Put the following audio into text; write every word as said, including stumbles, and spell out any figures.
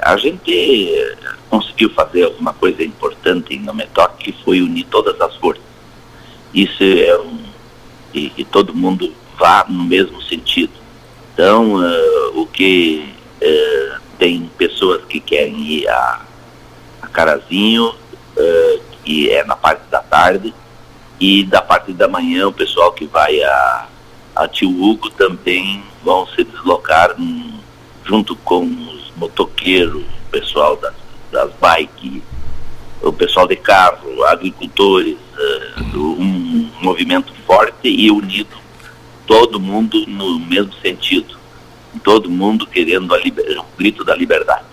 a gente conseguiu fazer alguma coisa importante no Metoc, que foi unir todas as forças. Isso é um... E, e todo mundo vá no mesmo sentido. Então, uh, o que uh, tem pessoas que querem ir a, a Carazinho, uh, que é na parte da tarde, e da parte da manhã o pessoal que vai a, a Tio Hugo também vão se deslocar um, junto com os motoqueiros, o pessoal das, das bikes, o pessoal de carro, agricultores, uh, um movimento forte e unido, todo mundo no mesmo sentido, todo mundo querendo a liber... o grito da liberdade.